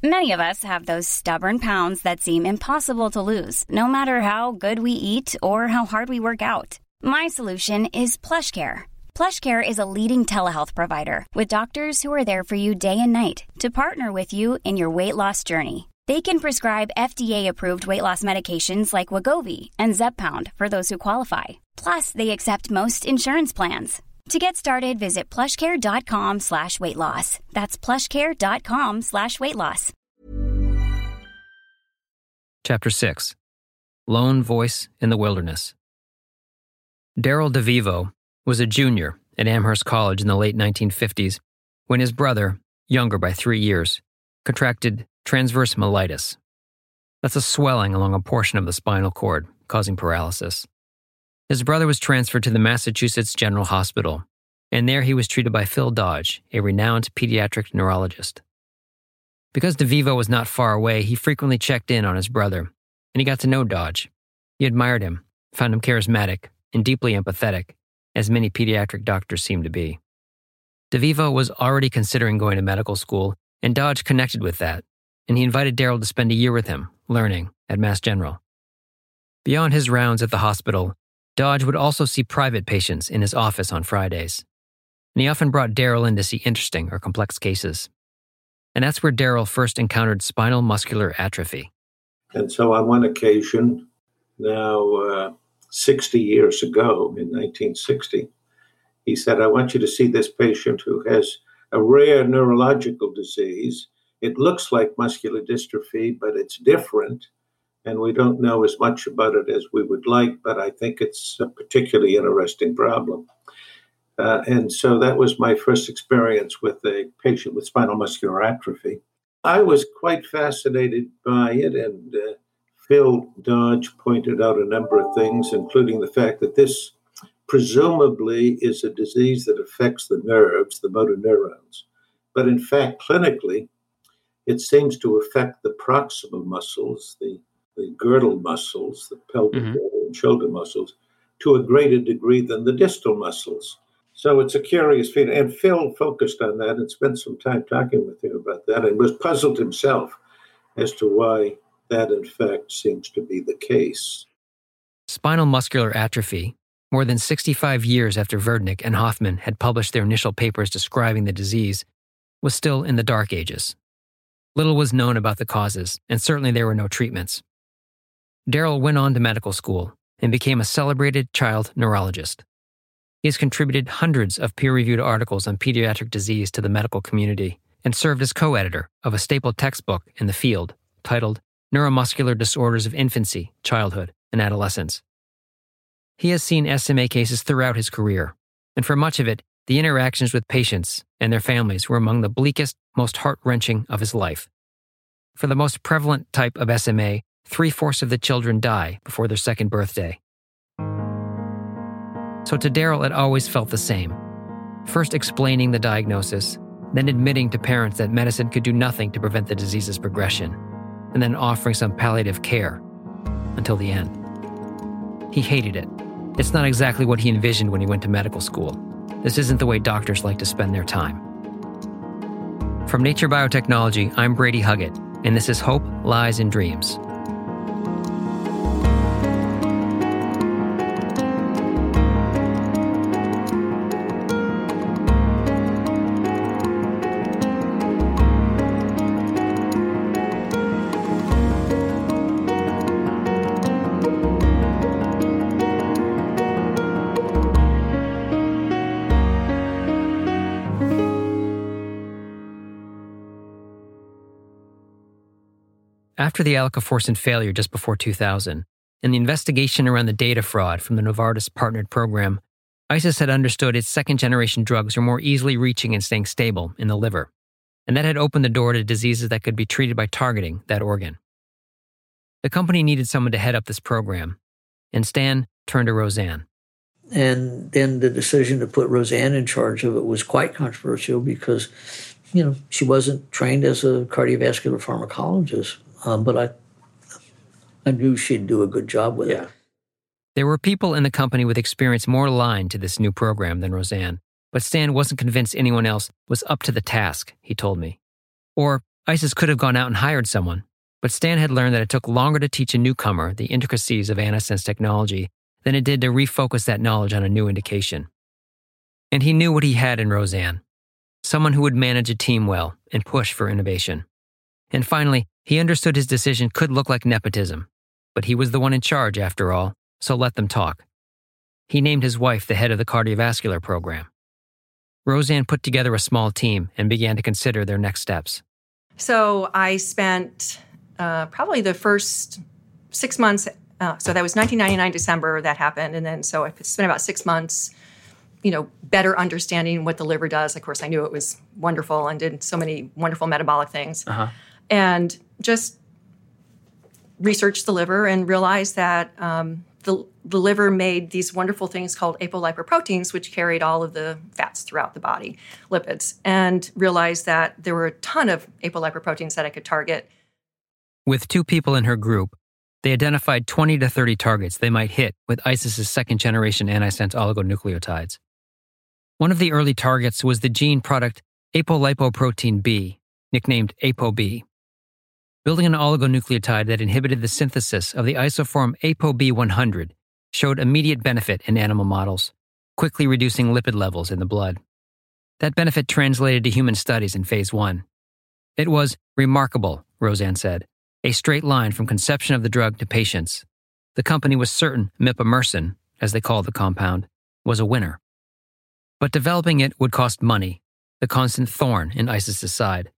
Many of us have those stubborn pounds that seem impossible to lose, no matter how good we eat or how hard we work out. My solution is PlushCare. PlushCare is a leading telehealth provider with doctors who are there for you day and night to partner with you in your weight loss journey. They can prescribe FDA-approved weight loss medications like Wegovy and Zepbound for those who qualify. Plus, they accept most insurance plans. To get started, visit plushcare.com/weightloss. That's plushcare.com/weightloss. Chapter 6. Lone Voice in the Wilderness. Darryl DeVivo was a junior at Amherst College in the late 1950s when his brother, younger by 3 years, contracted transverse myelitis. That's a swelling along a portion of the spinal cord, causing paralysis. His brother was transferred to the Massachusetts General Hospital, and there he was treated by Phil Dodge, a renowned pediatric neurologist. Because DeVivo was not far away, he frequently checked in on his brother, and he got to know Dodge. He admired him, found him charismatic, and deeply empathetic, as many pediatric doctors seem to be. DeVivo was already considering going to medical school, and Dodge connected with that, and he invited Darryl to spend a year with him, learning, at Mass General. Beyond his rounds at the hospital, Dodge would also see private patients in his office on Fridays, and he often brought Darryl in to see interesting or complex cases. And that's where Darryl first encountered spinal muscular atrophy. And so on one occasion, now 60 years ago, in 1960, he said, I want you to see this patient who has a rare neurological disease. It looks like muscular dystrophy, but it's different. And we don't know as much about it as we would like, but I think it's a particularly interesting problem. And so that was my first experience with a patient with spinal muscular atrophy. I was quite fascinated by it, and Phil Dodge pointed out a number of things, including the fact that this presumably is a disease that affects the nerves, the motor neurons. But in fact, clinically, it seems to affect the proximal muscles, the girdle muscles, the pelvic and shoulder muscles, to a greater degree than the distal muscles. So it's a curious feat. And Phil focused on that and spent some time talking with him about that and was puzzled himself as to why that, in fact, seems to be the case. Spinal muscular atrophy, more than 65 years after Verdnick and Hoffman had published their initial papers describing the disease, was still in the dark ages. Little was known about the causes, and certainly there were no treatments. Darryl went on to medical school and became a celebrated child neurologist. He has contributed hundreds of peer-reviewed articles on pediatric disease to the medical community and served as co-editor of a staple textbook in the field titled Neuromuscular Disorders of Infancy, Childhood, and Adolescence. He has seen SMA cases throughout his career, and for much of it, the interactions with patients and their families were among the bleakest, most heart-wrenching of his life. For the most prevalent type of SMA, 3/4 of the children die before their second birthday. So to Darryl, it always felt the same. First explaining the diagnosis, then admitting to parents that medicine could do nothing to prevent the disease's progression, and then offering some palliative care until the end. He hated it. It's not exactly what he envisioned when he went to medical school. This isn't the way doctors like to spend their time. From Nature Biotechnology, I'm Brady Huggett, and this is Hope, Lies, and Dreams. After the Alicaforcin failure just before 2000, and the investigation around the data fraud from the Novartis partnered program, ISIS had understood its second-generation drugs were more easily reaching and staying stable in the liver, and that had opened the door to diseases that could be treated by targeting that organ. The company needed someone to head up this program, and Stan turned to Roseanne. And then the decision to put Roseanne in charge of it was quite controversial because, she wasn't trained as a cardiovascular pharmacologist. But I knew she'd do a good job with it. There were people in the company with experience more aligned to this new program than Roseanne, but Stan wasn't convinced anyone else was up to the task, he told me. Or ISIS could have gone out and hired someone, but Stan had learned that it took longer to teach a newcomer the intricacies of antisense technology than it did to refocus that knowledge on a new indication. And he knew what he had in Roseanne, someone who would manage a team well and push for innovation. And finally, he understood his decision could look like nepotism, but he was the one in charge after all, so let them talk. He named his wife the head of the cardiovascular program. Roseanne put together a small team and began to consider their next steps. So I spent probably the first 6 months, so that was 1999 December that happened, and then so I spent about 6 months, better understanding what the liver does. Of course, I knew it was wonderful and did so many wonderful metabolic things. And just researched the liver and realized that the liver made these wonderful things called apolipoproteins, which carried all of the fats throughout the body, lipids, and realized that there were a ton of apolipoproteins that I could target. With 2 people in her group, they identified 20 to 30 targets they might hit with ISIS's second-generation antisense oligonucleotides. One of the early targets was the gene product apolipoprotein B, nicknamed ApoB. Building an oligonucleotide that inhibited the synthesis of the isoform ApoB100 showed immediate benefit in animal models, quickly reducing lipid levels in the blood. That benefit translated to human studies in phase 1. It was remarkable, Roseanne said, a straight line from conception of the drug to patients. The company was certain mipamersen, as they called the compound, was a winner. But developing it would cost money, the constant thorn in ISIS's side.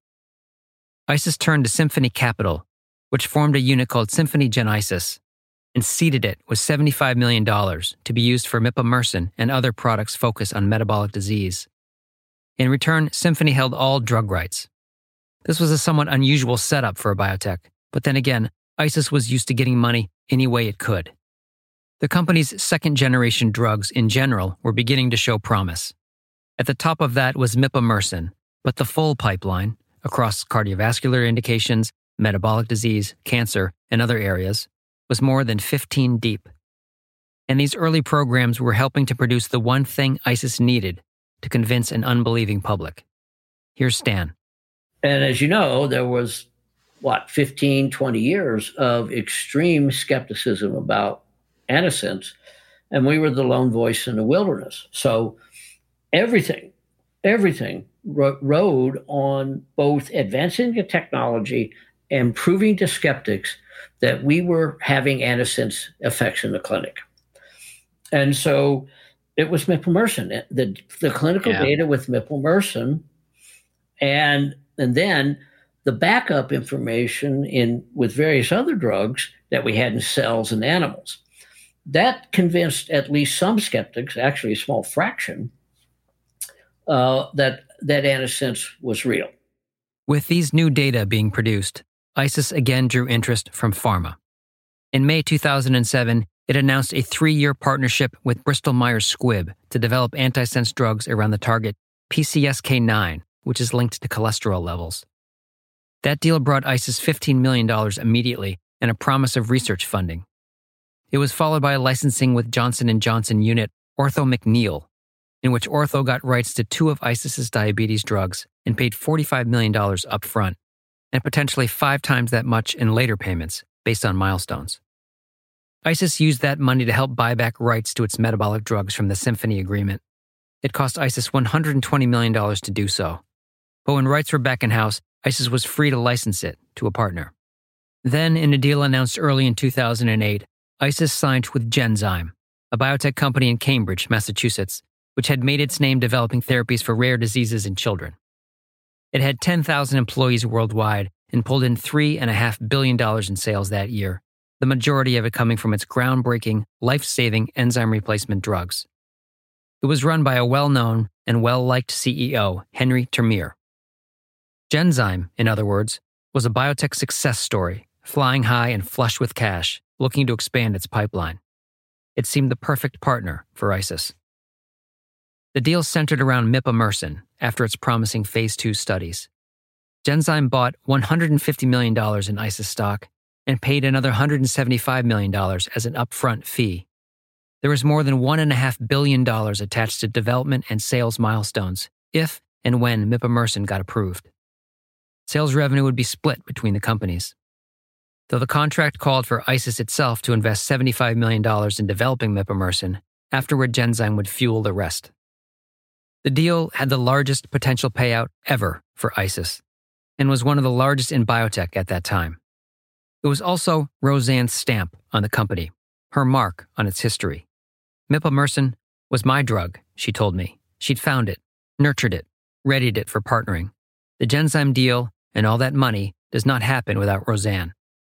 ISIS turned to Symphony Capital, which formed a unit called Symphony Genesis, and seeded it with $75 million to be used for mipamersen and other products focused on metabolic disease. In return, Symphony held all drug rights. This was a somewhat unusual setup for a biotech, but then again, ISIS was used to getting money any way it could. The company's second-generation drugs in general were beginning to show promise. At the top of that was mipamersen, but the full pipeline, across cardiovascular indications, metabolic disease, cancer, and other areas, was more than 15 deep. And these early programs were helping to produce the one thing ISIS needed to convince an unbelieving public. Here's Stan. And as you know, there was, 15, 20 years of extreme skepticism about antisense, and we were the lone voice in the wilderness. So everything rode on both advancing the technology and proving to skeptics that we were having antisense effects in the clinic. And so it was mipamersen, the clinical data with mipamersen, and then the backup information with various other drugs that we had in cells and animals. That convinced at least some skeptics, actually a small fraction, that antisense was real. With these new data being produced, ISIS again drew interest from pharma. In May 2007, it announced a 3-year partnership with Bristol Myers Squibb to develop antisense drugs around the target PCSK9, which is linked to cholesterol levels. That deal brought ISIS $15 million immediately and a promise of research funding. It was followed by a licensing with Johnson & Johnson unit Ortho McNeil, in which Ortho got rights to 2 of ISIS's diabetes drugs and paid $45 million up front, and potentially 5 times that much in later payments based on milestones. ISIS used that money to help buy back rights to its metabolic drugs from the Symphony Agreement. It cost ISIS $120 million to do so. But when rights were back in-house, ISIS was free to license it to a partner. Then, in a deal announced early in 2008, ISIS signed with Genzyme, a biotech company in Cambridge, Massachusetts, which had made its name developing therapies for rare diseases in children. It had 10,000 employees worldwide and pulled in $3.5 billion in sales that year, the majority of it coming from its groundbreaking, life-saving enzyme replacement drugs. It was run by a well-known and well-liked CEO, Henry Termeer. Genzyme, in other words, was a biotech success story, flying high and flush with cash, looking to expand its pipeline. It seemed the perfect partner for ISIS. The deal centered around mipamersen after its promising phase 2 studies. Genzyme bought $150 million in ISIS stock and paid another $175 million as an upfront fee. There was more than $1.5 billion attached to development and sales milestones if and when mipamersen got approved. Sales revenue would be split between the companies. Though the contract called for ISIS itself to invest $75 million in developing Mipomersen, afterward Genzyme would fuel the rest. The deal had the largest potential payout ever for ISIS, and was one of the largest in biotech at that time. It was also Roseanne's stamp on the company, her mark on its history. Mipomersen was my drug, she told me. She'd found it, nurtured it, readied it for partnering. The Genzyme deal and all that money does not happen without Roseanne.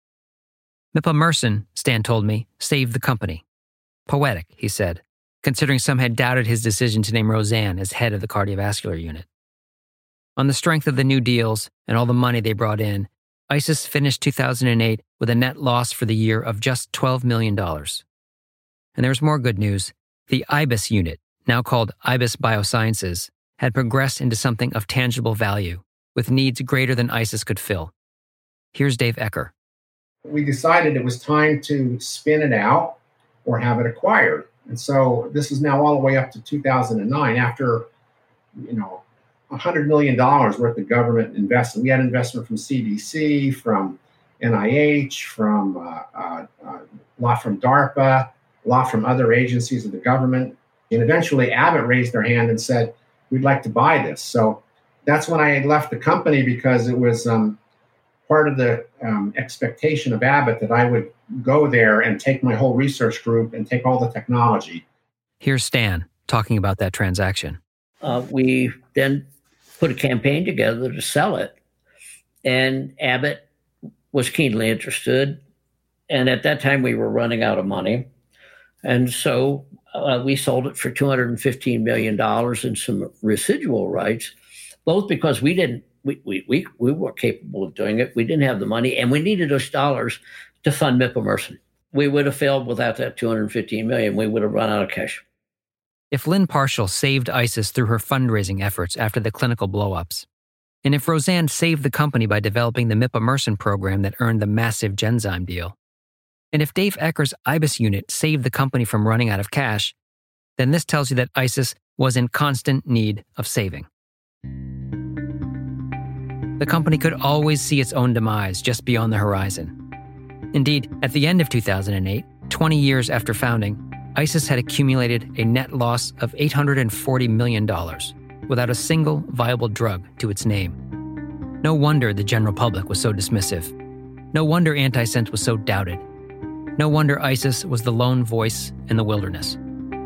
Mipomersen, Stan told me, saved the company. Poetic, he said, considering some had doubted his decision to name Roseanne as head of the cardiovascular unit. On the strength of the new deals and all the money they brought in, ISIS finished 2008 with a net loss for the year of just $12 million. And there's more good news. The IBIS unit, now called IBIS Biosciences, had progressed into something of tangible value, with needs greater than ISIS could fill. Here's Dave Ecker. We decided it was time to spin it out or have it acquired. And so this is now all the way up to 2009 after, $100 million worth of government investment. We had investment from CDC, from NIH, from a lot from DARPA, a lot from other agencies of the government. And eventually Abbott raised their hand and said, we'd like to buy this. So that's when I had left the company, because it was part of the expectation of Abbott that I would go there and take my whole research group and take all the technology. Here's Stan talking about that transaction. We then put a campaign together to sell it, and Abbott was keenly interested. And at that time, we were running out of money. And so we sold it for $215 million and some residual rights, both because we weren't capable of doing it. We didn't have the money, and we needed those dollars to fund Mipomersen. We would have failed without that $215 million. We would have run out of cash. If Lynn Parshall saved ISIS through her fundraising efforts after the clinical blow-ups, and if Roseanne saved the company by developing the Mipomersen program that earned the massive Genzyme deal, and if Dave Ecker's IBIS unit saved the company from running out of cash, then this tells you that ISIS was in constant need of saving. The company could always see its own demise just beyond the horizon. Indeed, at the end of 2008, 20 years after founding, ISIS had accumulated a net loss of $840 million without a single viable drug to its name. No wonder the general public was so dismissive. No wonder antisense was so doubted. No wonder ISIS was the lone voice in the wilderness.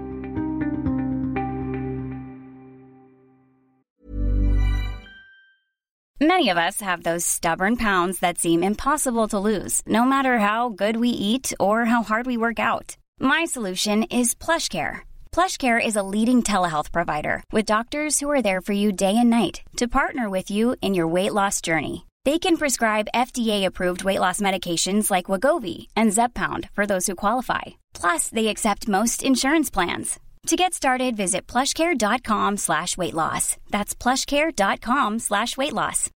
Many of us have those stubborn pounds that seem impossible to lose, no matter how good we eat or how hard we work out. My solution is PlushCare. PlushCare is a leading telehealth provider with doctors who are there for you day and night to partner with you in your weight loss journey. They can prescribe FDA-approved weight loss medications like Wegovy and Zepbound for those who qualify. Plus, they accept most insurance plans. To get started, visit plushcare.com/weightloss. That's plushcare.com/weightloss.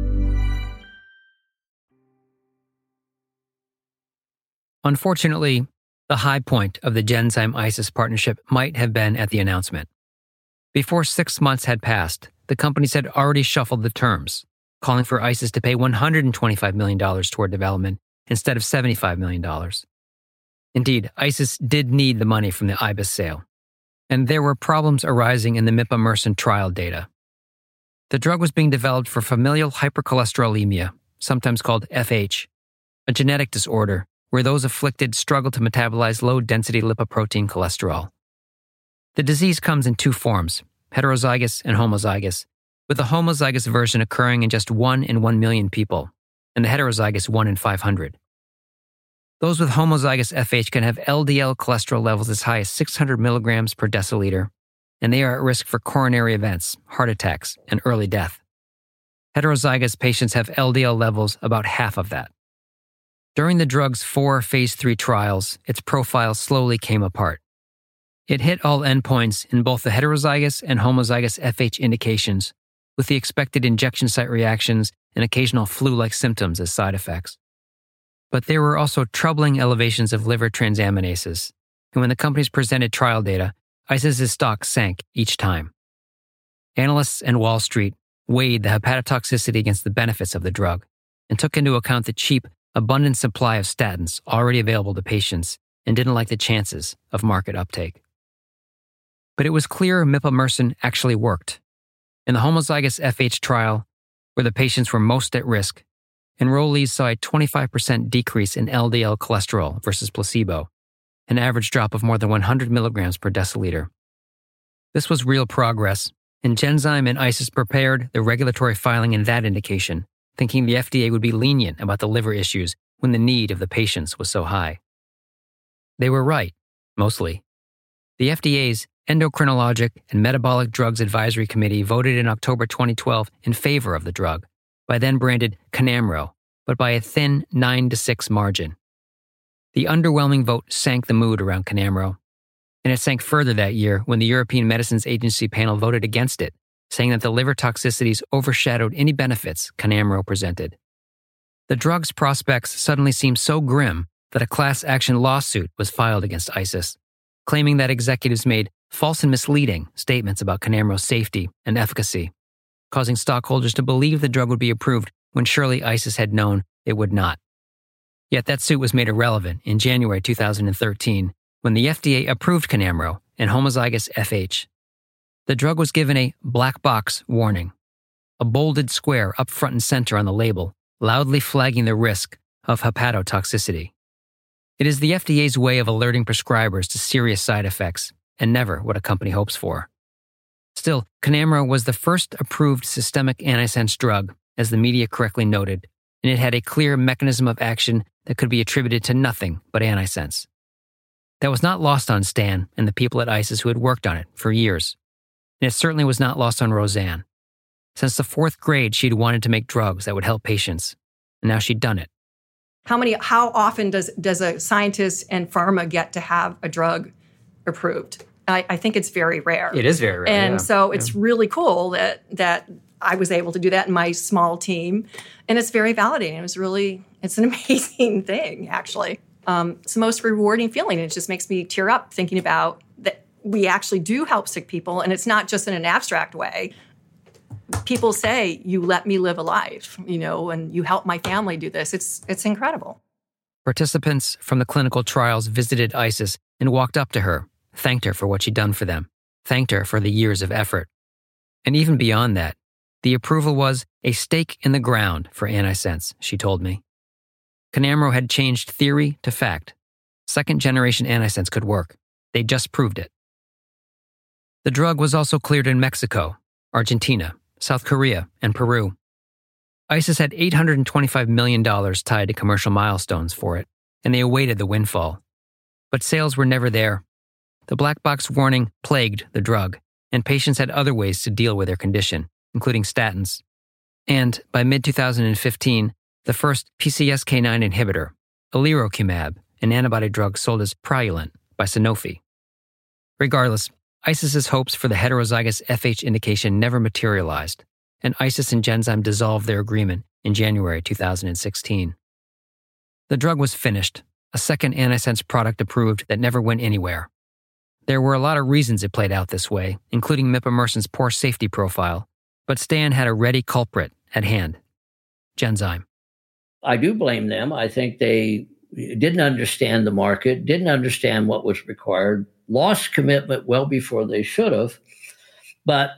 Unfortunately, the high point of the Genzyme-ISIS partnership might have been at the announcement. Before 6 months had passed, the companies had already shuffled the terms, calling for ISIS to pay $125 million toward development instead of $75 million. Indeed, ISIS did need the money from the IBIS sale, and there were problems arising in the Mipomersen trial data. The drug was being developed for familial hypercholesterolemia, sometimes called FH, a genetic disorder where those afflicted struggle to metabolize low-density lipoprotein cholesterol. The disease comes in two forms, heterozygous and homozygous, with the homozygous version occurring in just 1 in 1 million people, and the heterozygous 1 in 500. Those with homozygous FH can have LDL cholesterol levels as high as 600 milligrams per deciliter, and they are at risk for coronary events, heart attacks, and early death. Heterozygous patients have LDL levels about half of that. During the drug's 4 phase 3 trials, its profile slowly came apart. It hit all endpoints in both the heterozygous and homozygous FH indications, with the expected injection site reactions and occasional flu-like symptoms as side effects. But there were also troubling elevations of liver transaminases, and when the companies presented trial data, ISIS's stock sank each time. Analysts and Wall Street weighed the hepatotoxicity against the benefits of the drug and took into account the cheap, abundant supply of statins already available to patients and didn't like the chances of market uptake. But it was clear mipirmersen actually worked. In the homozygous FH trial, where the patients were most at risk, enrollees saw a 25% decrease in LDL cholesterol versus placebo, an average drop of more than 100 milligrams per deciliter. This was real progress, and Genzyme and ISIS prepared the regulatory filing in that indication, thinking the FDA would be lenient about the liver issues when the need of the patients was so high. They were right, mostly. The FDA's Endocrinologic and Metabolic Drugs Advisory Committee voted in October 2012 in favor of the drug, by then branded Canamro, but by a thin 9-6 margin. The underwhelming vote sank the mood around Canamro, and it sank further that year when the European Medicines Agency panel voted against it, saying that the liver toxicities overshadowed any benefits Canamro presented. The drug's prospects suddenly seemed so grim that a class action lawsuit was filed against ISIS, claiming that executives made false and misleading statements about Canamro's safety and efficacy, causing stockholders to believe the drug would be approved when surely ISIS had known it would not. Yet that suit was made irrelevant in January 2013 when the FDA approved Canamro in homozygous FH. The drug was given a black box warning, a bolded square up front and center on the label, loudly flagging the risk of hepatotoxicity. It is the FDA's way of alerting prescribers to serious side effects, and never what a company hopes for. Still, Canamro was the first approved systemic antisense drug, as the media correctly noted, and it had a clear mechanism of action that could be attributed to nothing but antisense. That was not lost on Stan and the people at ISIS who had worked on it for years, and it certainly was not lost on Roseanne. Since the 4th grade, she'd wanted to make drugs that would help patients, and now she'd done it. How often does a scientist and pharma get to have a drug approved? I think it's very rare. It is very rare. And so it's really cool that I was able to do that in my small team. And it's very validating. It's an amazing thing, actually. It's the most rewarding feeling. It just makes me tear up thinking about that we actually do help sick people. And it's not just in an abstract way. People say, you let me live a life, and you help my family do this. It's incredible. Participants from the clinical trials visited ISIS and walked up to her, thanked her for what she'd done for them, thanked her for the years of effort. And even beyond that, the approval was a stake in the ground for antisense, she told me. Canamro had changed theory to fact. Second-generation antisense could work. They just proved it. The drug was also cleared in Mexico, Argentina, South Korea, and Peru. ISIS had $825 million tied to commercial milestones for it, and they awaited the windfall. But sales were never there. The black box warning plagued the drug, and patients had other ways to deal with their condition, including statins. And by mid-2015, the first PCSK9 inhibitor, alirocumab, an antibody drug sold as Praluent by Sanofi. Regardless, ISIS's hopes for the heterozygous FH indication never materialized, and ISIS and Genzyme dissolved their agreement in January 2016. The drug was finished, a second antisense product approved that never went anywhere. There were a lot of reasons it played out this way, including mipirmersen's poor safety profile, but Stan had a ready culprit at hand: Genzyme. I do blame them. I think they didn't understand the market, didn't understand what was required, lost commitment well before they should have. But,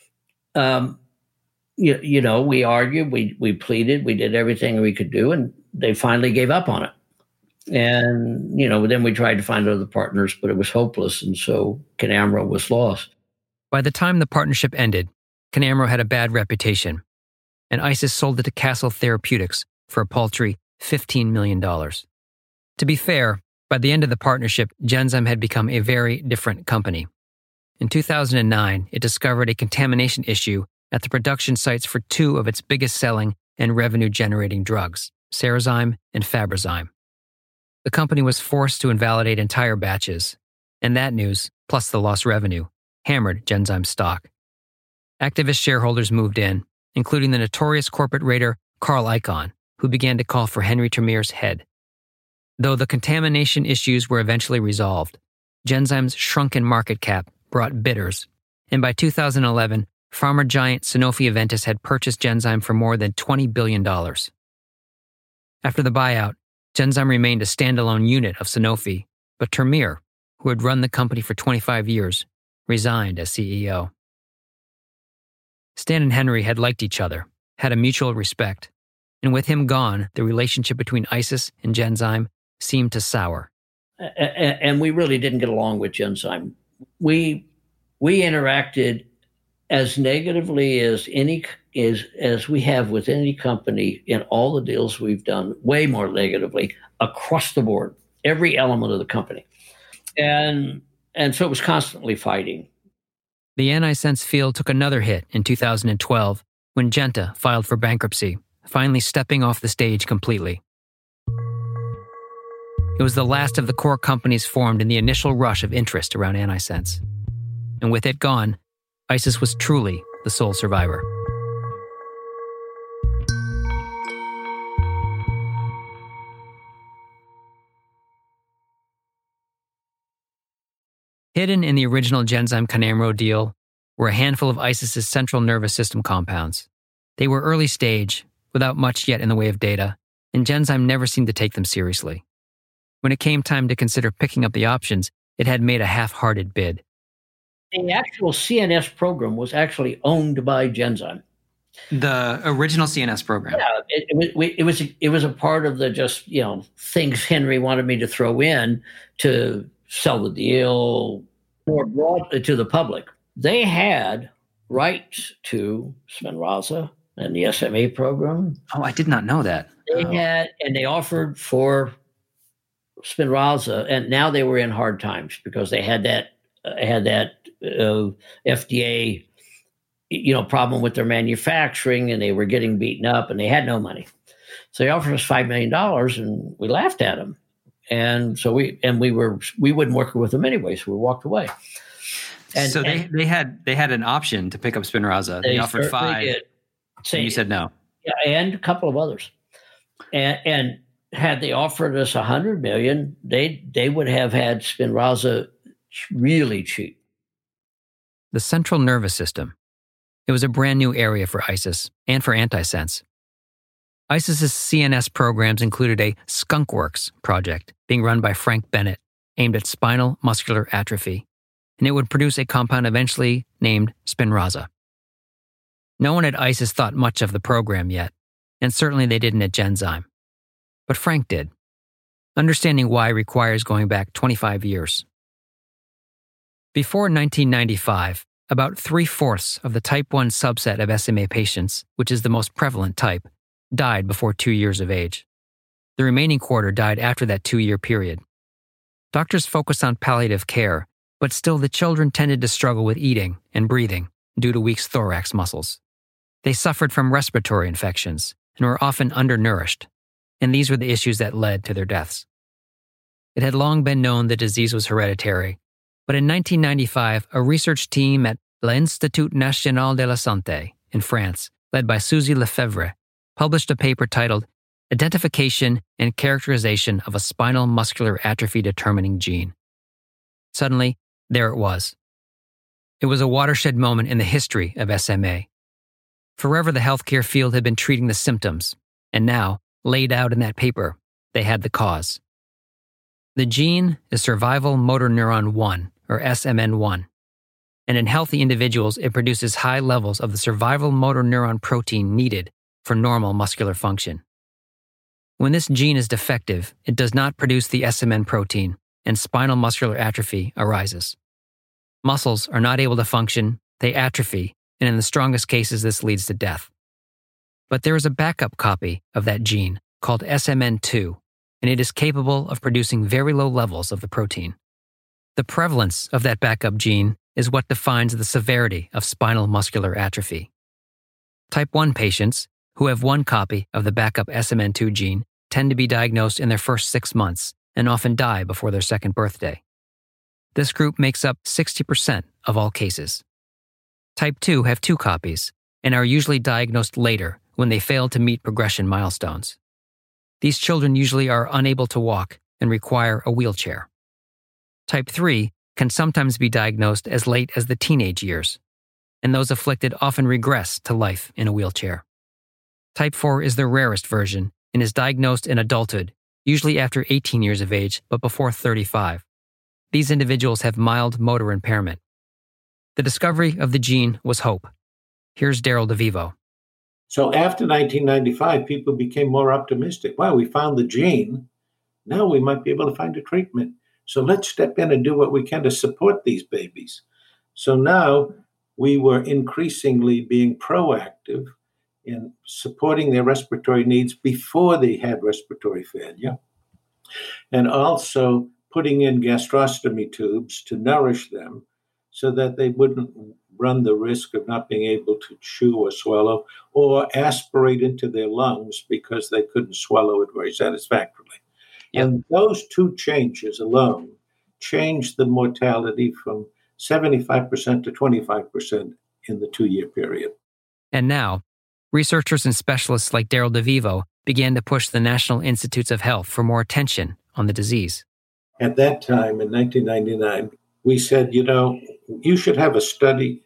we argued, we pleaded, we did everything we could do, and they finally gave up on it. And, then we tried to find other partners, but it was hopeless. And so Canamro was lost. By the time the partnership ended, Canamro had a bad reputation, and ISIS sold it to Castle Therapeutics for a paltry $15 million. To be fair, by the end of the partnership, Genzyme had become a very different company. In 2009, it discovered a contamination issue at the production sites for 2 of its biggest-selling and revenue-generating drugs, Cerezyme and Fabrazyme. The company was forced to invalidate entire batches, and that news, plus the lost revenue, hammered Genzyme's stock. Activist shareholders moved in, including the notorious corporate raider Carl Icahn, who began to call for Henry Tremeer's head. Though the contamination issues were eventually resolved, Genzyme's shrunken market cap brought bidders, and by 2011, pharma giant Sanofi-Aventis had purchased Genzyme for more than $20 billion. After the buyout, Genzyme remained a standalone unit of Sanofi, but Termeer, who had run the company for 25 years, resigned as CEO. Stan and Henry had liked each other, had a mutual respect, and with him gone, the relationship between Isis and Genzyme seemed to sour. And we really didn't get along with Genzyme. We interacted as negatively as we have with any company in all the deals we've done, way more negatively, across the board, every element of the company. And so it was constantly fighting. The antisense field took another hit in 2012 when Genta filed for bankruptcy, finally stepping off the stage completely. It was the last of the core companies formed in the initial rush of interest around antisense. And with it gone, Isis was truly the sole survivor. Hidden in the original Genzyme Conaम्रो deal were a handful of Isis's central nervous system compounds. They were early stage, without much yet in the way of data, and Genzyme never seemed to take them seriously. When it came time to consider picking up the options, it had made a half-hearted bid. The actual CNS program was actually owned by Genzyme. The original CNS program? Yeah, it was a part of the just, things Henry wanted me to throw in to sell the deal more broadly to the public. They had rights to Spinraza and the SMA program. Oh, I did not know that. They offered for Spinraza, and now they were in hard times because they had that FDA, problem with their manufacturing, and they were getting beaten up, and they had no money. So they offered us $5 million, and we laughed at them. And so we wouldn't work with them anyway, so we walked away. And so they had an option to pick up Spinraza. They offered $5, and you said no. Yeah, and a couple of others. And had they offered us $100 million, they would have had Spinraza really cheap. The central nervous system. It was a brand new area for Isis and for antisense. Isis's CNS programs included a Skunkworks project being run by Frank Bennett, aimed at spinal muscular atrophy, and it would produce a compound eventually named Spinraza. No one at Isis thought much of the program yet, and certainly they didn't at Genzyme. But Frank did. Understanding why requires going back 25 years. Before 1995, about 3/4 of the type 1 subset of SMA patients, which is the most prevalent type, died before 2 years of age. The remaining quarter died after that 2-year period. Doctors focused on palliative care, but still the children tended to struggle with eating and breathing due to weak thorax muscles. They suffered from respiratory infections and were often undernourished, and these were the issues that led to their deaths. It had long been known the disease was hereditary, but in 1995, a research team at l'Institut National de la Santé in France, led by Suzy Lefebvre, published a paper titled Identification and Characterization of a Spinal Muscular Atrophy Determining Gene. Suddenly, there it was. It was a watershed moment in the history of SMA. Forever the healthcare field had been treating the symptoms, and now, laid out in that paper, they had the cause. The gene is survival motor neuron 1, or SMN1, and in healthy individuals it produces high levels of the survival motor neuron protein needed for normal muscular function. When this gene is defective, it does not produce the SMN protein, and spinal muscular atrophy arises. Muscles are not able to function, they atrophy, and in the strongest cases this leads to death. But there is a backup copy of that gene called SMN2, and it is capable of producing very low levels of the protein. The prevalence of that backup gene is what defines the severity of spinal muscular atrophy. Type 1 patients, who have one copy of the backup SMN2 gene, tend to be diagnosed in their first 6 months and often die before their second birthday. This group makes up 60% of all cases. Type 2 have 2 copies and are usually diagnosed later when they fail to meet progression milestones. These children usually are unable to walk and require a wheelchair. Type 3 can sometimes be diagnosed as late as the teenage years. and those afflicted often regress to life in a wheelchair. Type 4 is the rarest version and is diagnosed in adulthood, usually after 18 years of age, but before 35. These individuals have mild motor impairment. The discovery of the gene was hope. Here's Darryl DeVivo. So after 1995, people became more optimistic. Wow, we found the gene. Now we might be able to find a treatment. So let's step in and do what we can to support these babies. So now we were increasingly being proactive in supporting their respiratory needs before they had respiratory failure, and also putting in gastrostomy tubes to nourish them so that they wouldn't run the risk of not being able to chew or swallow or aspirate into their lungs because they couldn't swallow it very satisfactorily. Yep. And those two changes alone changed the mortality from 75% to 25% in the 2-year period. And now, researchers and specialists like Darryl DeVivo began to push the National Institutes of Health for more attention on the disease. At that time, in 1999, we said, you should have a study,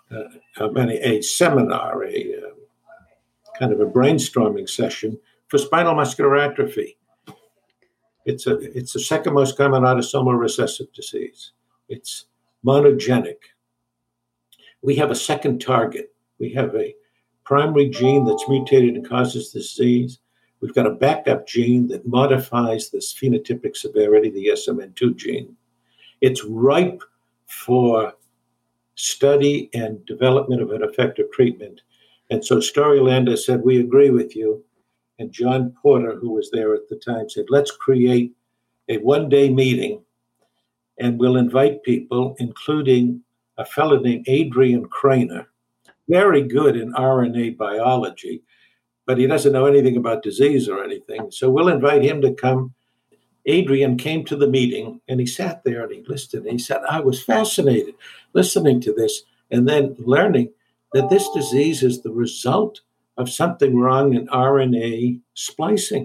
a seminar, a kind of a brainstorming session for spinal muscular atrophy. It's the second most common autosomal recessive disease. It's monogenic. We have a second target. We have a primary gene that's mutated and causes the disease. We've got a backup gene that modifies this phenotypic severity, the SMN2 gene. It's ripe for study and development of an effective treatment. And so Storylander said, we agree with you. And John Porter, who was there at the time, said, let's create a one-day meeting and we'll invite people, including a fellow named Adrian Craner, very good in RNA biology, but he doesn't know anything about disease or anything. So we'll invite him to come. Adrian came to the meeting and he sat there and he listened. And he said, I was fascinated listening to this and then learning that this disease is the result of something wrong in RNA splicing.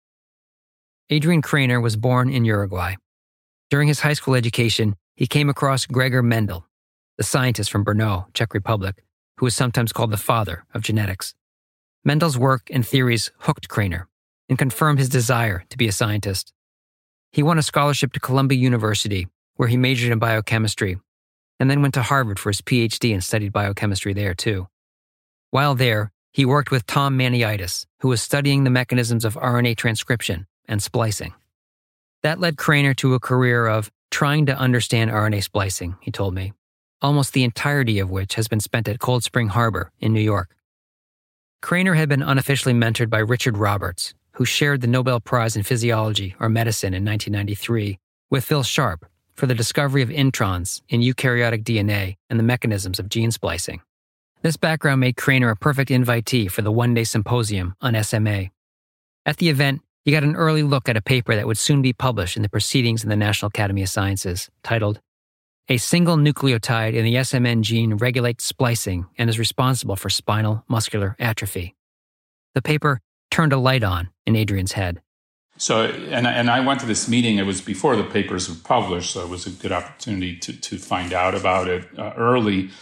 Adrian Craner was born in Uruguay. During his high school education, he came across Gregor Mendel, the scientist from Brno, Czech Republic, who is sometimes called the father of genetics. Mendel's work and theories hooked Craner and confirmed his desire to be a scientist. He won a scholarship to Columbia University, where he majored in biochemistry, and then went to Harvard for his PhD and studied biochemistry there too. While there, he worked with Tom Maniitis, who was studying the mechanisms of RNA transcription and splicing. That led Craner to a career of trying to understand RNA splicing, he told me, almost the entirety of which has been spent at Cold Spring Harbor in New York. Craner had been unofficially mentored by Richard Roberts, who shared the Nobel Prize in Physiology or Medicine in 1993 with Phil Sharp for the discovery of introns in eukaryotic DNA and the mechanisms of gene splicing. This background made Craner a perfect invitee for the one-day symposium on SMA. At the event, he got an early look at a paper that would soon be published in the Proceedings in the National Academy of Sciences, titled, A Single Nucleotide in the SMN Gene Regulates Splicing and is Responsible for Spinal Muscular Atrophy. The paper turned a light on in Adrian's head. So, and I went to this meeting. It was before the papers were published, so it was a good opportunity to find out about it early.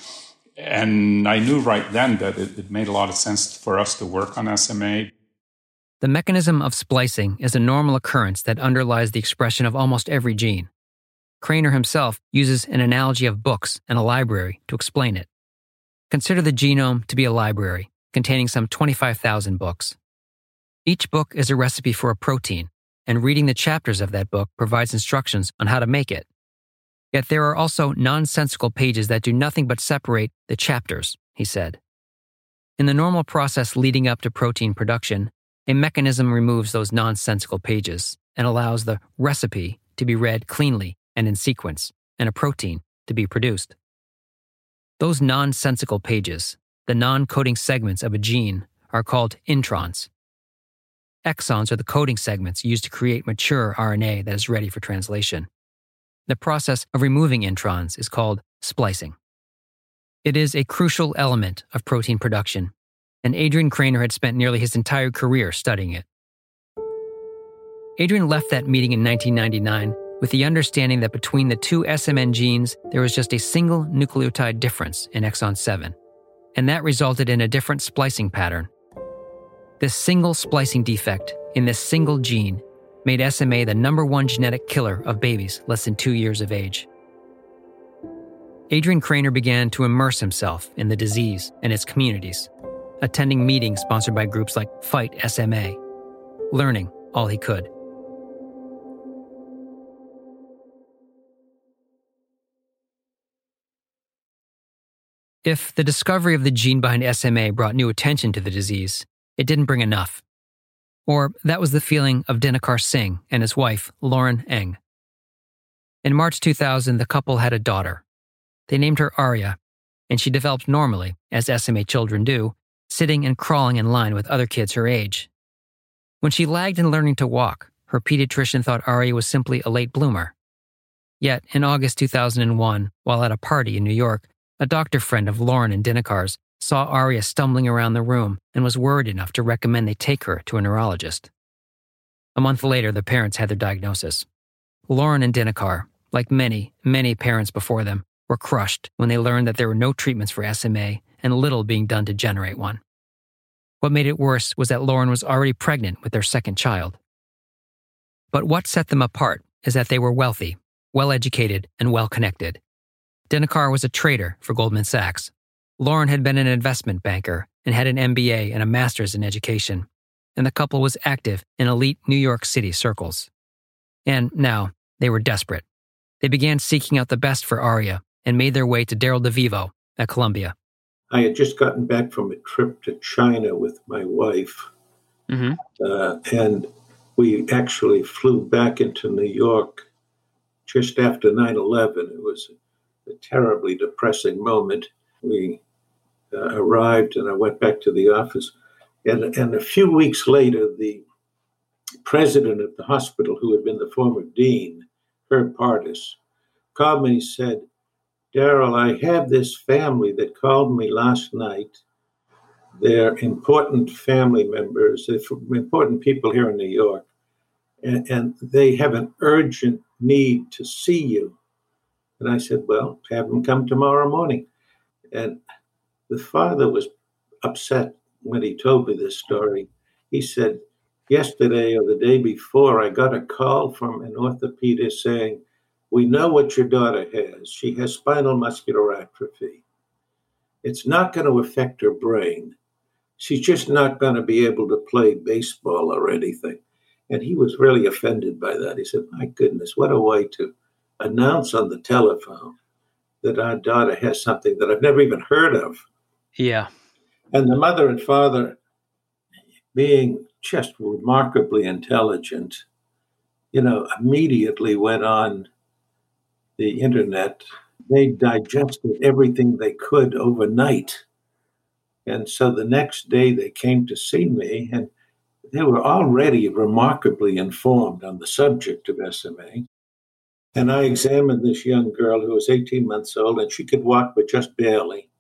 And I knew right then that it made a lot of sense for us to work on SMA. The mechanism of splicing is a normal occurrence that underlies the expression of almost every gene. Craner himself uses an analogy of books and a library to explain it. Consider the genome to be a library containing some 25,000 books. Each book is a recipe for a protein, and reading the chapters of that book provides instructions on how to make it. Yet there are also nonsensical pages that do nothing but separate the chapters, he said. In the normal process leading up to protein production, a mechanism removes those nonsensical pages and allows the recipe to be read cleanly and in sequence, and a protein to be produced. Those nonsensical pages, the non-coding segments of a gene, are called introns. Exons are the coding segments used to create mature RNA that is ready for translation. The process of removing introns is called splicing. It is a crucial element of protein production, and Adrian Craner had spent nearly his entire career studying it. Adrian left that meeting in 1999 with the understanding that between the two SMN genes, there was just a single nucleotide difference in exon 7, and that resulted in a different splicing pattern. This single splicing defect in this single gene made SMA the #1 genetic killer of babies less than 2 years of age. Adrian Craner began to immerse himself in the disease and its communities, attending meetings sponsored by groups like Fight SMA, learning all he could. If the discovery of the gene behind SMA brought new attention to the disease, it didn't bring enough. Or that was the feeling of Dinakar Singh and his wife, Lauren Eng. In March 2000, the couple had a daughter. They named her Arya, and she developed normally, as SMA children do, sitting and crawling in line with other kids her age. When she lagged in learning to walk, her pediatrician thought Arya was simply a late bloomer. Yet, in August 2001, while at a party in New York, a doctor friend of Lauren and Dinakar's saw Arya stumbling around the room and was worried enough to recommend they take her to a neurologist. A month later, the parents had their diagnosis. Lauren and Dinakar, like many, many parents before them, were crushed when they learned that there were no treatments for SMA and little being done to generate one. What made it worse was that Lauren was already pregnant with their second child. But what set them apart is that they were wealthy, well-educated, and well-connected. Dinakar was a trader for Goldman Sachs. Lauren had been an investment banker and had an MBA and a master's in education, and the couple was active in elite New York City circles. And now, they were desperate. They began seeking out the best for Arya and made their way to Darryl DeVivo at Columbia. I had just gotten back from a trip to China with my wife, and we actually flew back into New York just after 9/11. It was a terribly depressing moment. We arrived, and I went back to the office. And a few weeks later, the president of the hospital, who had been the former dean, Herb Pardes, called me and said, "Darryl, I have this family that called me last night. They're important family members, they're important people here in New York, and they have an urgent need to see you." And I said, "Well, have them come tomorrow morning." And the father was upset when he told me this story. He said, "Yesterday or the day before, I got a call from an orthopedist saying, 'We know what your daughter has. She has spinal muscular atrophy. It's not going to affect her brain. She's just not going to be able to play baseball or anything.'" And he was really offended by that. He said, "My goodness, what a way to announce on the telephone that our daughter has something that I've never even heard of." Yeah. And the mother and father, being just remarkably intelligent, immediately went on the internet. They digested everything they could overnight. And so the next day they came to see me, and they were already remarkably informed on the subject of SMA. And I examined this young girl who was 18 months old, and she could walk, but just barely.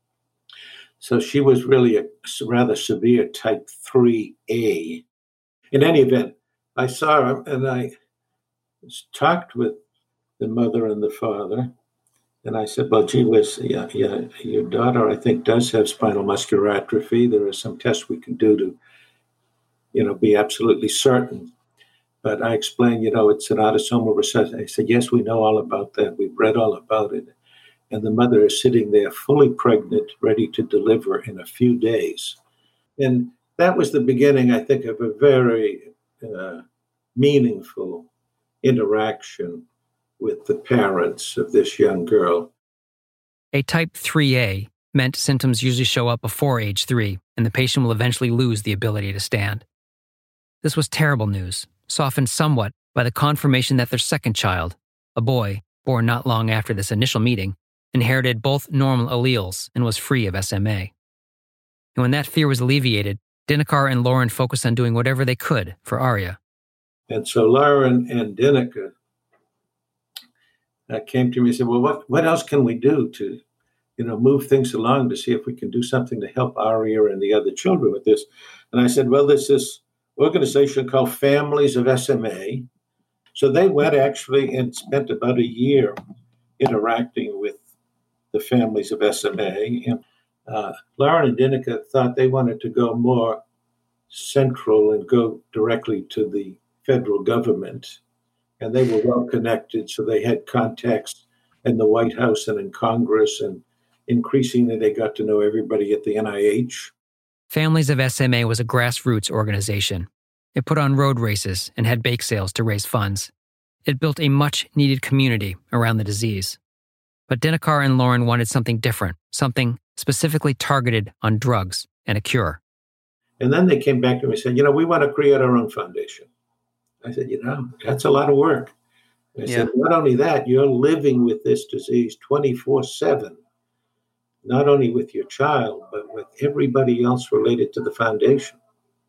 So she was really a rather severe type 3A. In any event, I saw her, and I talked with the mother and the father. And I said, "Well, gee whiz, yeah, your daughter, I think, does have spinal muscular atrophy. There are some tests we can do to, be absolutely certain." But I explained, it's an autosomal recessive. I said, "Yes, we know all about that. We've read all about it." And the mother is sitting there fully pregnant, ready to deliver in a few days. And that was the beginning, I think, of a very meaningful interaction with the parents of this young girl. A type 3A meant symptoms usually show up before age 3, and the patient will eventually lose the ability to stand. This was terrible news, softened somewhat by the confirmation that their second child, a boy born not long after this initial meeting, inherited both normal alleles and was free of SMA. And when that fear was alleviated, Dinakar and Lauren focused on doing whatever they could for Arya. And so Lauren and Dinakar came to me and said, "Well, what else can we do to, move things along to see if we can do something to help Arya and the other children with this?" And I said, "Well, there's this organization called Families of SMA. So they went actually and spent about a year interacting with the families of SMA. And Lauren and Dinnicker thought they wanted to go more central and go directly to the federal government. And they were well connected, so they had contacts in the White House and in Congress, and increasingly they got to know everybody at the NIH. Families of SMA was a grassroots organization. It put on road races and had bake sales to raise funds. It built a much-needed community around the disease. But Dinnicker and Lauren wanted something different, something specifically targeted on drugs and a cure. And then they came back to me and said, we want to create our own foundation. I said, that's a lot of work. And I said, not only that, you're living with this disease 24/7, not only with your child, but with everybody else related to the foundation.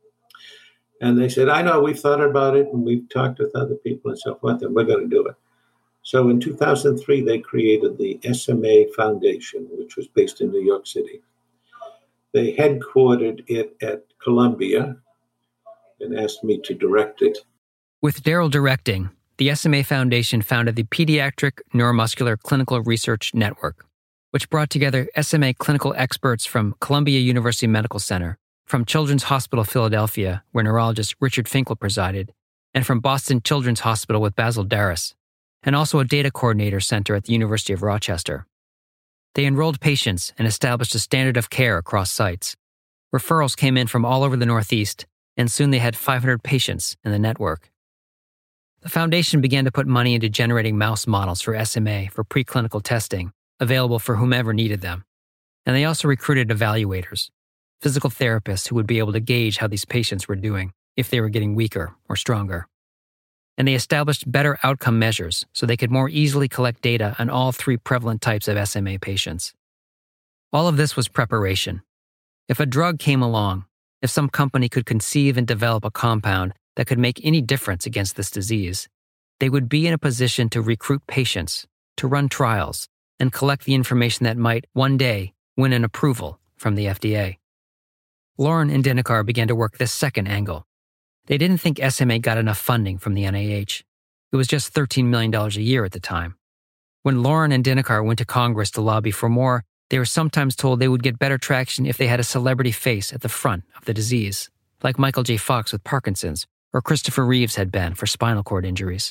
And they said, I know, we've thought about it and we've talked with other people and so forth, and we're going to do it. So in 2003, they created the SMA Foundation, which was based in New York City. They headquartered it at Columbia and asked me to direct it. With Daryl directing, the SMA Foundation founded the Pediatric Neuromuscular Clinical Research Network, which brought together SMA clinical experts from Columbia University Medical Center, from Children's Hospital Philadelphia, where neurologist Richard Finkel presided, and from Boston Children's Hospital with Basil Darras, and also a data coordinator center at the University of Rochester. They enrolled patients and established a standard of care across sites. Referrals came in from all over the Northeast, and soon they had 500 patients in the network. The foundation began to put money into generating mouse models for SMA for preclinical testing, available for whomever needed them. And they also recruited evaluators, physical therapists who would be able to gauge how these patients were doing, if they were getting weaker or stronger. And they established better outcome measures so they could more easily collect data on all three prevalent types of SMA patients. All of this was preparation. If a drug came along, if some company could conceive and develop a compound that could make any difference against this disease, they would be in a position to recruit patients, to run trials, and collect the information that might, one day, win an approval from the FDA. Lauren and Dinnicker began to work this second angle. They didn't think SMA got enough funding from the NIH. It was just $13 million a year at the time. When Lauren and Dinnicker went to Congress to lobby for more, they were sometimes told they would get better traction if they had a celebrity face at the front of the disease, like Michael J. Fox with Parkinson's, or Christopher Reeves had been for spinal cord injuries.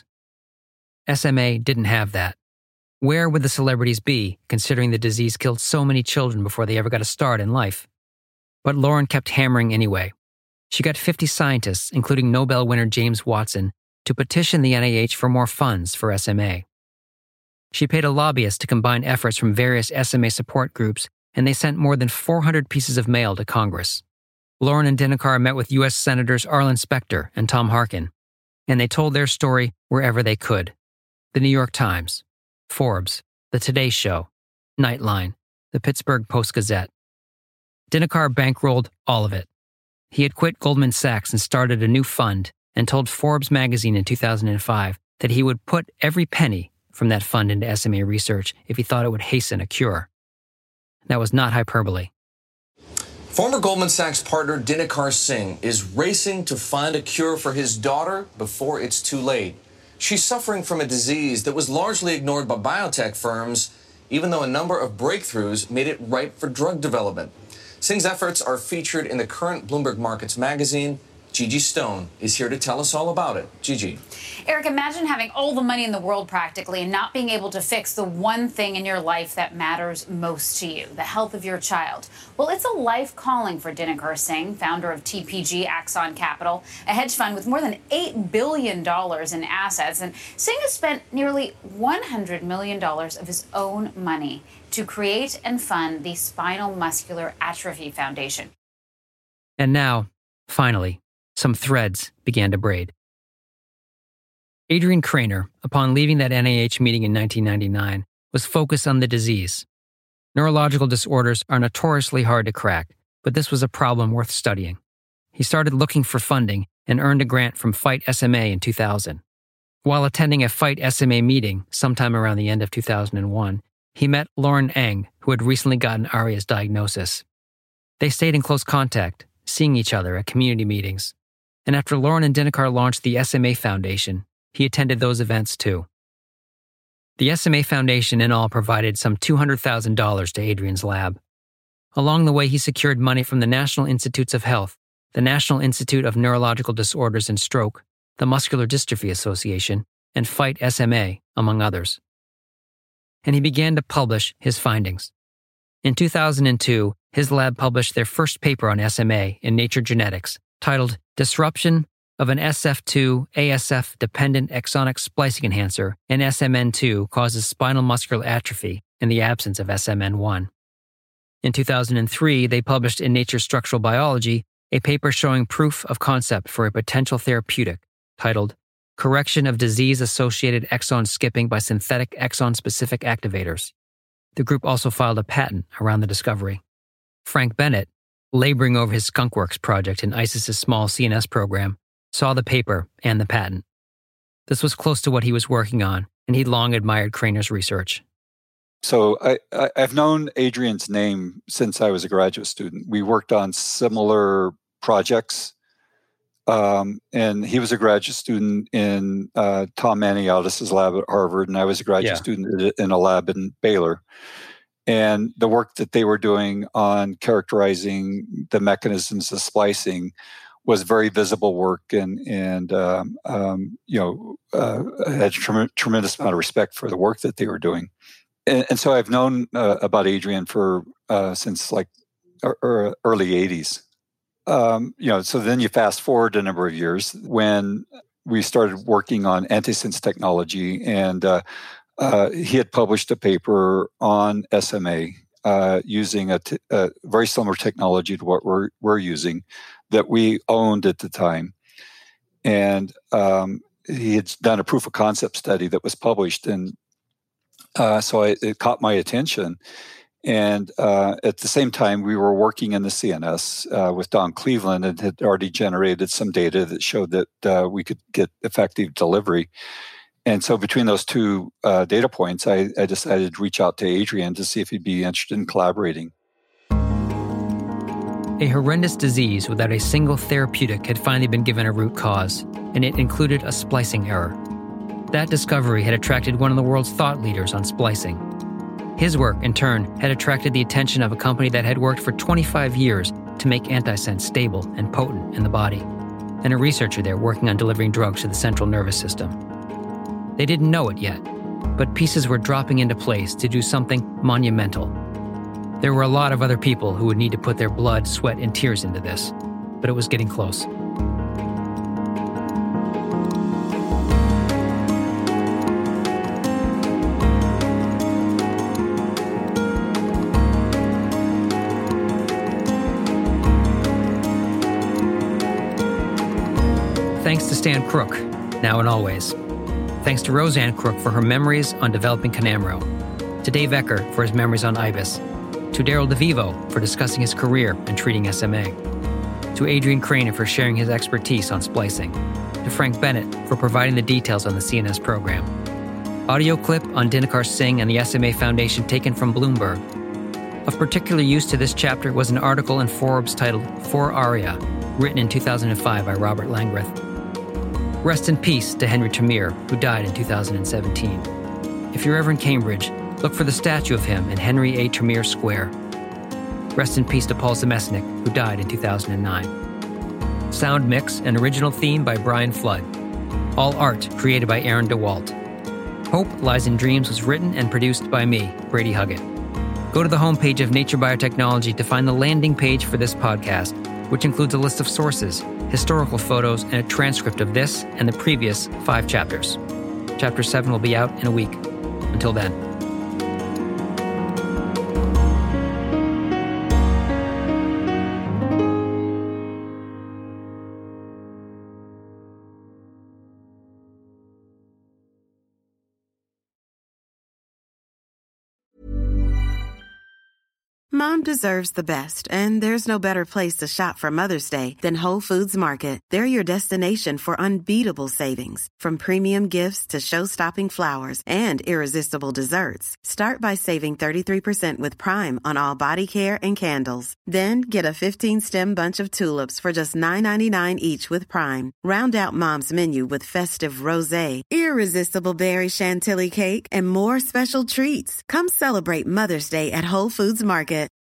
SMA didn't have that. Where would the celebrities be, considering the disease killed so many children before they ever got a start in life? But Lauren kept hammering anyway. She got 50 scientists, including Nobel winner James Watson, to petition the NIH for more funds for SMA. She paid a lobbyist to combine efforts from various SMA support groups, and they sent more than 400 pieces of mail to Congress. Lauren and Dinnicker met with U.S. Senators Arlen Specter and Tom Harkin, and they told their story wherever they could. The New York Times, Forbes, The Today Show, Nightline, the Pittsburgh Post-Gazette. Dinnicker bankrolled all of it. He had quit Goldman Sachs and started a new fund and told Forbes magazine in 2005 that he would put every penny from that fund into SMA research if he thought it would hasten a cure. That was not hyperbole. Former Goldman Sachs partner Dinnicker Singh is racing to find a cure for his daughter before it's too late. She's suffering from a disease that was largely ignored by biotech firms, even though a number of breakthroughs made it ripe for drug development. Singh's efforts are featured in the current Bloomberg Markets magazine. Gigi Stone is here to tell us all about it. Gigi. Eric, imagine having all the money in the world practically and not being able to fix the one thing in your life that matters most to you, the health of your child. Well, it's a life calling for Dinnicker Singh, founder of TPG Axon Capital, a hedge fund with more than $8 billion in assets. And Singh has spent nearly $100 million of his own money to create and fund the Spinal Muscular Atrophy Foundation. And now, finally, some threads began to braid. Adrian Craner, upon leaving that NIH meeting in 1999, was focused on the disease. Neurological disorders are notoriously hard to crack, but this was a problem worth studying. He started looking for funding and earned a grant from Fight SMA in 2000. While attending a Fight SMA meeting sometime around the end of 2001, he met Lauren Eng, who had recently gotten Aria's diagnosis. They stayed in close contact, seeing each other at community meetings. And after Lauren and Dinnicker launched the SMA Foundation, he attended those events too. The SMA Foundation in all provided some $200,000 to Adrian's lab. Along the way, he secured money from the National Institutes of Health, the National Institute of Neurological Disorders and Stroke, the Muscular Dystrophy Association, and Fight SMA, among others. And he began to publish his findings. In 2002, his lab published their first paper on SMA in Nature Genetics, titled Disruption of an SF2 ASF-dependent exonic splicing enhancer in SMN2 causes spinal muscular atrophy in the absence of SMN1. In 2003, they published in Nature Structural Biology a paper showing proof of concept for a potential therapeutic titled Correction of Disease-Associated Exon Skipping by Synthetic Exon-Specific Activators. The group also filed a patent around the discovery. Frank Bennett, laboring over his skunkworks project in ISIS's small CNS program, saw the paper and the patent. This was close to what he was working on, and he'd long admired Craner's research. So I've known Adrian's name since I was a graduate student. We worked on similar projects, and he was a graduate student in Tom Maniatis' lab at Harvard, and I was a graduate student in a lab in Baylor. And the work that they were doing on characterizing the mechanisms of splicing was very visible work, and had tremendous amount of respect for the work that they were doing. And so I've known about Adrian for since like early 80s. So then you fast forward a number of years when we started working on antisense technology, and he had published a paper on SMA using a very similar technology to what we're using that we owned at the time. And he had done a proof of concept study that was published, and so it caught my attention. And at the same time, we were working in the CNS with Don Cleveland and had already generated some data that showed that we could get effective delivery. And so between those two data points, I decided to reach out to Adrian to see if he'd be interested in collaborating. A horrendous disease without a single therapeutic had finally been given a root cause, and it included a splicing error. That discovery had attracted one of the world's thought leaders on splicing. His work, in turn, had attracted the attention of a company that had worked for 25 years to make antisense stable and potent in the body, and a researcher there working on delivering drugs to the central nervous system. They didn't know it yet, but pieces were dropping into place to do something monumental. There were a lot of other people who would need to put their blood, sweat, and tears into this, but it was getting close. Thanks to Stan Crook, now and always. Thanks to Roseanne Crook for her memories on developing Canamro. To Dave Ecker for his memories on IBIS. To Darryl DeVivo for discussing his career and treating SMA. To Adrian Craner for sharing his expertise on splicing. To Frank Bennett for providing the details on the CNS program. Audio clip on Dinakar Singh and the SMA Foundation taken from Bloomberg. Of particular use to this chapter was an article in Forbes titled For Aria, written in 2005 by Robert Langreth. Rest in peace to Henry Tremere, who died in 2017. If you're ever in Cambridge, look for the statue of him in Henry A. Tremere Square. Rest in peace to Paul Zamesnik, who died in 2009. Sound mix and original theme by Brian Flood. All art created by Aaron DeWalt. Hope Lies in Dreams was written and produced by me, Brady Huggett. Go to the homepage of Nature Biotechnology to find the landing page for this podcast, which includes a list of sources, historical photos, and a transcript of this and the previous 5 chapters. Chapter 7 will be out in a week. Until then. Mom deserves the best, and there's no better place to shop for Mother's Day than Whole Foods Market. They're your destination for unbeatable savings, from premium gifts to show-stopping flowers and irresistible desserts. Start by saving 33% with Prime on all body care and candles. Then get a 15-stem bunch of tulips for just $9.99 each with Prime. Round out Mom's menu with festive rosé, irresistible berry chantilly cake, and more special treats. Come celebrate Mother's Day at Whole Foods Market.